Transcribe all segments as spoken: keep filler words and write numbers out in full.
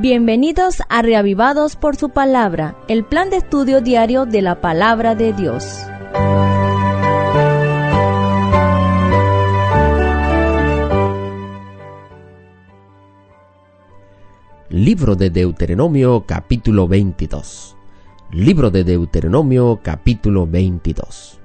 Bienvenidos a Reavivados por su Palabra, el plan de estudio diario de la Palabra de Dios. Libro de Deuteronomio, capítulo veintidós. Libro de Deuteronomio, capítulo veintidós.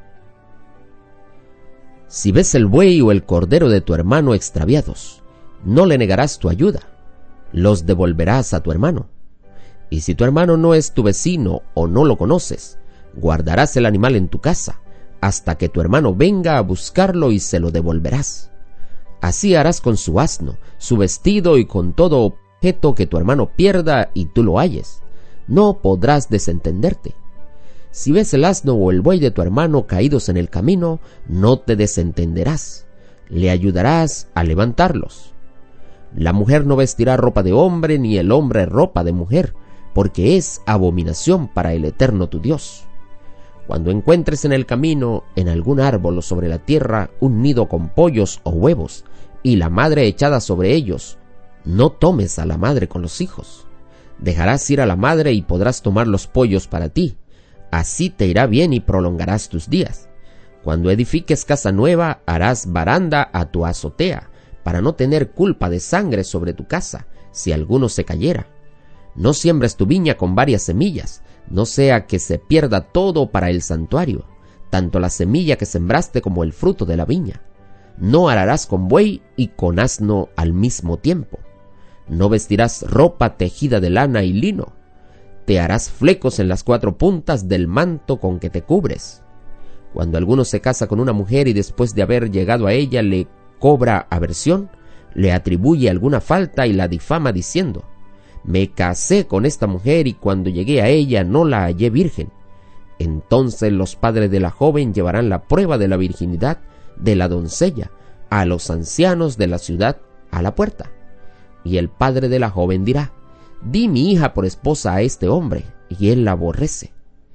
Si ves el buey o el cordero de tu hermano extraviados, no le negarás tu ayuda, los devolverás a tu hermano. Y si tu hermano no es tu vecino o no lo conoces, guardarás el animal en tu casa, hasta que tu hermano venga a buscarlo y se lo devolverás. Así harás con su asno, su vestido y con todo objeto que tu hermano pierda y tú lo halles. No podrás desentenderte. Si ves el asno o el buey de tu hermano caídos en el camino, no te desentenderás. Le ayudarás a levantarlos. La mujer no vestirá ropa de hombre, ni el hombre ropa de mujer, porque es abominación para el Eterno tu Dios. Cuando encuentres en el camino, en algún árbol o sobre la tierra, un nido con pollos o huevos, y la madre echada sobre ellos, no tomes a la madre con los hijos. Dejarás ir a la madre y podrás tomar los pollos para ti. Así te irá bien y prolongarás tus días. Cuando edifiques casa nueva, harás baranda a tu azotea, para no tener culpa de sangre sobre tu casa, si alguno se cayera. No siembres tu viña con varias semillas, no sea que se pierda todo para el santuario, tanto la semilla que sembraste como el fruto de la viña. No ararás con buey y con asno al mismo tiempo. No vestirás ropa tejida de lana y lino. Te harás flecos en las cuatro puntas del manto con que te cubres. Cuando alguno se casa con una mujer y después de haber llegado a ella le cobra aversión, le atribuye alguna falta y la difama diciendo: me casé con esta mujer y cuando llegué a ella no la hallé virgen. Entonces los padres de la joven llevarán la prueba de la virginidad de la doncella a los ancianos de la ciudad a la puerta. Y el padre de la joven dirá: di mi hija por esposa a este hombre, y él la aborrece.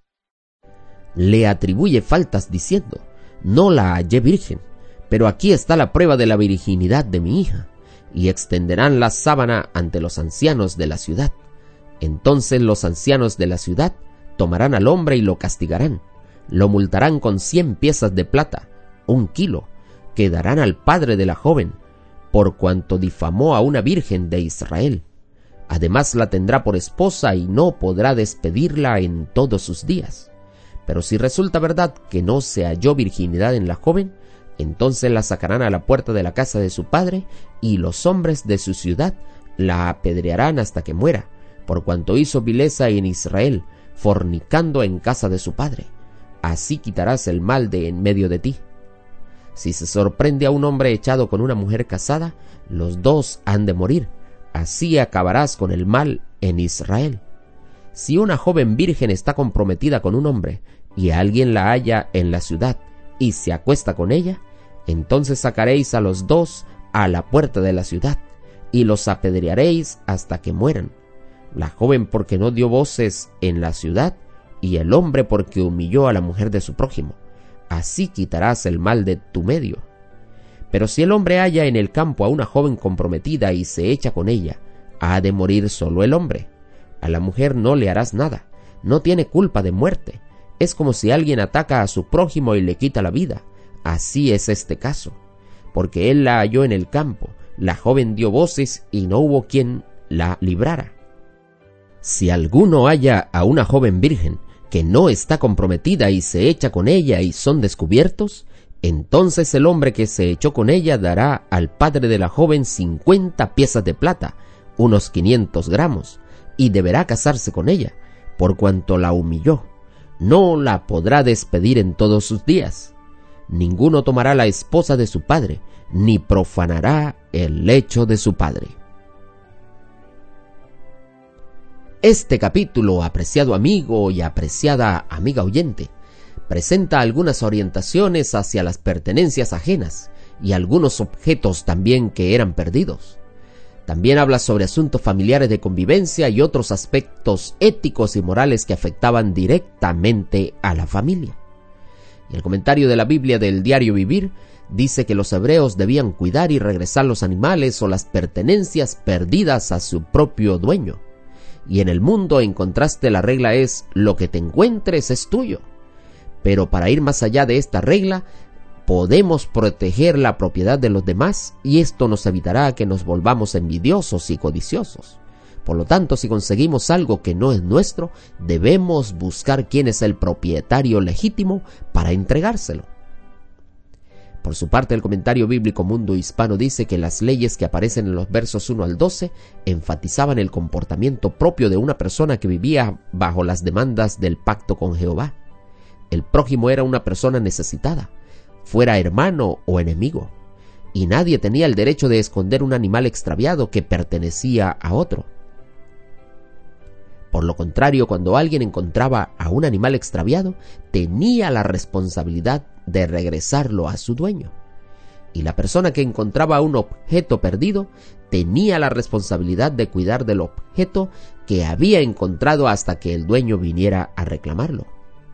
Le atribuye faltas diciendo: no la hallé virgen, pero aquí está la prueba de la virginidad de mi hija. Y extenderán la sábana ante los ancianos de la ciudad. Entonces los ancianos de la ciudad tomarán al hombre y lo castigarán. Lo multarán con cien piezas de plata, un kilo, que darán al padre de la joven, por cuanto difamó a una virgen de Israel. Además la tendrá por esposa y no podrá despedirla en todos sus días. Pero si resulta verdad que no se halló virginidad en la joven, entonces la sacarán a la puerta de la casa de su padre, y los hombres de su ciudad la apedrearán hasta que muera, por cuanto hizo vileza en Israel, fornicando en casa de su padre. Así quitarás el mal de en medio de ti. Si se sorprende a un hombre echado con una mujer casada, los dos han de morir. Así acabarás con el mal en Israel. Si una joven virgen está comprometida con un hombre, y alguien la halla en la ciudad, y se acuesta con ella, entonces sacaréis a los dos a la puerta de la ciudad, y los apedrearéis hasta que mueran. La joven porque no dio voces en la ciudad, y el hombre porque humilló a la mujer de su prójimo. Así quitarás el mal de tu medio. Pero si el hombre halla en el campo a una joven comprometida y se echa con ella, ha de morir solo el hombre. A la mujer no le harás nada, no tiene culpa de muerte. Es como si alguien ataca a su prójimo y le quita la vida. Así es este caso. Porque él la halló en el campo, la joven dio voces y no hubo quien la librara. Si alguno halla a una joven virgen que no está comprometida y se echa con ella y son descubiertos, entonces el hombre que se echó con ella dará al padre de la joven cincuenta piezas de plata, unos quinientos gramos, y deberá casarse con ella, por cuanto la humilló. No la podrá despedir en todos sus días. Ninguno tomará la esposa de su padre, ni profanará el lecho de su padre. Este capítulo, apreciado amigo y apreciada amiga oyente, presenta algunas orientaciones hacia las pertenencias ajenas y algunos objetos también que eran perdidos. También habla sobre asuntos familiares de convivencia y otros aspectos éticos y morales que afectaban directamente a la familia. Y el comentario de la Biblia del Diario Vivir dice que los hebreos debían cuidar y regresar los animales o las pertenencias perdidas a su propio dueño. y en el mundo, en contraste, la regla es: lo que te encuentres es tuyo. Pero para ir más allá de esta regla, podemos proteger la propiedad de los demás, y esto nos evitará que nos volvamos envidiosos y codiciosos. Por lo tanto, si conseguimos algo que no es nuestro, debemos buscar quién es el propietario legítimo para entregárselo. Por su parte, el comentario bíblico Mundo Hispano dice que las leyes que aparecen en los versos uno al doce enfatizaban el comportamiento propio de una persona que vivía bajo las demandas del pacto con Jehová. El prójimo era una persona necesitada, fuera hermano o enemigo, y nadie tenía el derecho de esconder un animal extraviado que pertenecía a otro. Por lo contrario, cuando alguien encontraba a un animal extraviado, tenía la responsabilidad de regresarlo a su dueño. Y la persona que encontraba un objeto perdido tenía la responsabilidad de cuidar del objeto que había encontrado hasta que el dueño viniera a reclamarlo.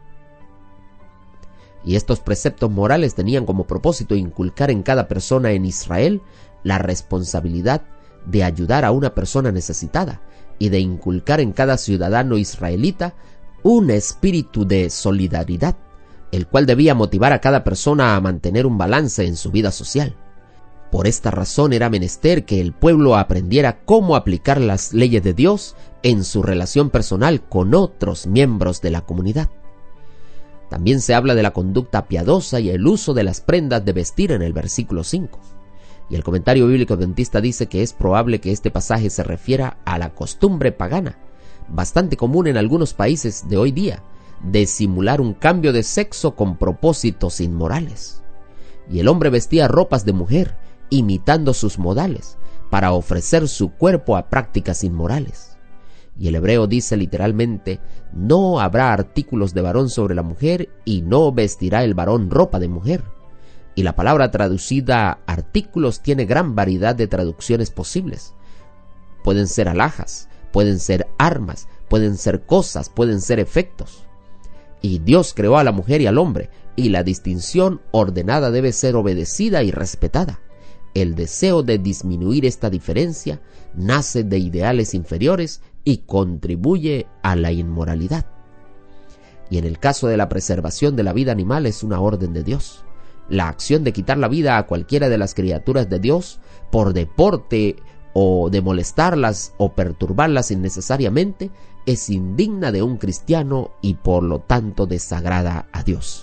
Y estos preceptos morales tenían como propósito inculcar en cada persona en Israel la responsabilidad de ayudar a una persona necesitada, y de inculcar en cada ciudadano israelita un espíritu de solidaridad, el cual debía motivar a cada persona a mantener un balance en su vida social. Por esta razón era menester que el pueblo aprendiera cómo aplicar las leyes de Dios en su relación personal con otros miembros de la comunidad. También se habla de la conducta piadosa y el uso de las prendas de vestir en el versículo cinco. Y el comentario bíblico adventista dice que es probable que este pasaje se refiera a la costumbre pagana, bastante común en algunos países de hoy día, de simular un cambio de sexo con propósitos inmorales. Y el hombre vestía ropas de mujer, imitando sus modales, para ofrecer su cuerpo a prácticas inmorales. Y el hebreo dice literalmente: no habrá artículos de varón sobre la mujer, y no vestirá el varón ropa de mujer. Y la palabra traducida artículos tiene gran variedad de traducciones posibles. Pueden ser alhajas, pueden ser armas, pueden ser cosas, pueden ser efectos. Y Dios creó a la mujer y al hombre, y la distinción ordenada debe ser obedecida y respetada. El deseo de disminuir esta diferencia nace de ideales inferiores y contribuye a la inmoralidad. Y en el caso de la preservación de la vida animal es una orden de Dios. La acción de quitar la vida a cualquiera de las criaturas de Dios por deporte o de molestarlas o perturbarlas innecesariamente es indigna de un cristiano y por lo tanto desagrada a Dios.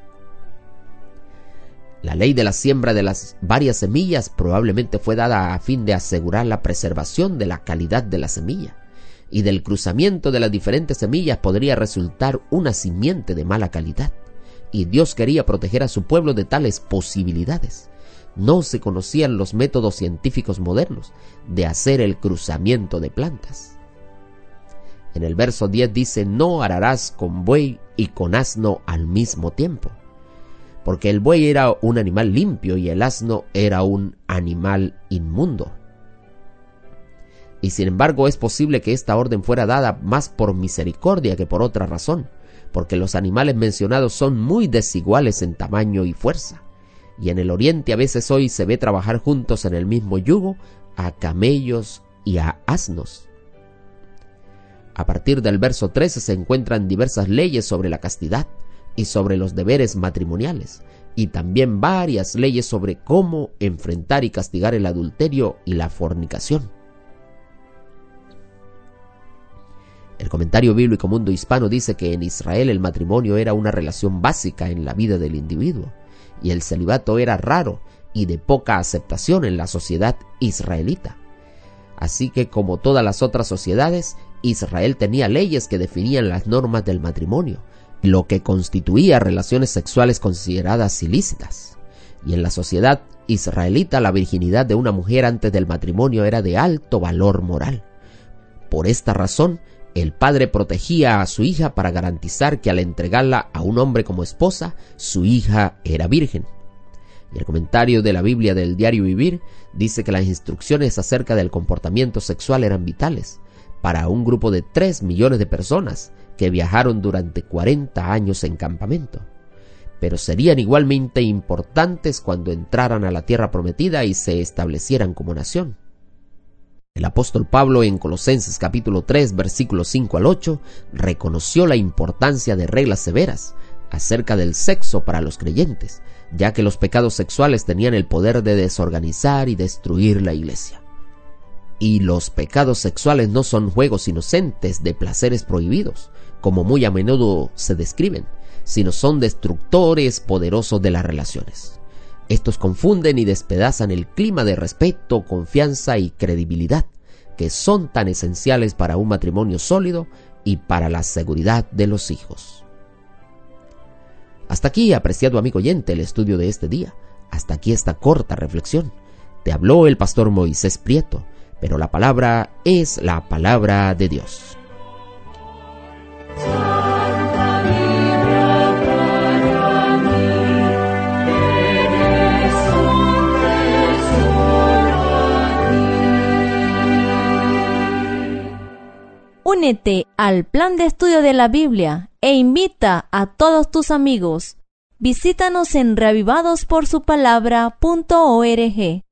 La ley de la siembra de las varias semillas probablemente fue dada a fin de asegurar la preservación de la calidad de la semilla, y del cruzamiento de las diferentes semillas podría resultar una simiente de mala calidad. Y Dios quería proteger a su pueblo de tales posibilidades. No se conocían los métodos científicos modernos de hacer el cruzamiento de plantas. En el verso diez dice: no ararás con buey y con asno al mismo tiempo, porque el buey era un animal limpio y el asno era un animal inmundo. Y sin embargo es posible que esta orden fuera dada más por misericordia que por otra razón, porque los animales mencionados son muy desiguales en tamaño y fuerza, y en el oriente a veces hoy se ve trabajar juntos en el mismo yugo a camellos y a asnos. A partir del verso trece se encuentran diversas leyes sobre la castidad y sobre los deberes matrimoniales, y también varias leyes sobre cómo enfrentar y castigar el adulterio y la fornicación. El comentario bíblico Mundo Hispano dice que en Israel el matrimonio era una relación básica en la vida del individuo, y el celibato era raro y de poca aceptación en la sociedad israelita. Así que, como todas las otras sociedades, Israel tenía leyes que definían las normas del matrimonio, lo que constituía relaciones sexuales consideradas ilícitas. Y en la sociedad israelita la virginidad de una mujer antes del matrimonio era de alto valor moral. Por esta razón, el padre protegía a su hija para garantizar que al entregarla a un hombre como esposa, su hija era virgen. Y el comentario de la Biblia del Diario Vivir dice que las instrucciones acerca del comportamiento sexual eran vitales para un grupo de tres millones de personas que viajaron durante cuarenta años en campamento, pero serían igualmente importantes cuando entraran a la tierra prometida y se establecieran como nación. El apóstol Pablo en Colosenses capítulo tres, versículos cinco al ocho, reconoció la importancia de reglas severas acerca del sexo para los creyentes, ya que los pecados sexuales tenían el poder de desorganizar y destruir la iglesia. Y los pecados sexuales no son juegos inocentes de placeres prohibidos, como muy a menudo se describen, sino son destructores poderosos de las relaciones. Estos confunden y despedazan el clima de respeto, confianza y credibilidad que son tan esenciales para un matrimonio sólido y para la seguridad de los hijos. Hasta aquí, apreciado amigo oyente, el estudio de este día. Hasta aquí esta corta reflexión. Te habló el pastor Moisés Prieto, pero la palabra es la palabra de Dios. Únete al plan de estudio de la Biblia e invita a todos tus amigos. Visítanos en reavivados por su palabra punto org.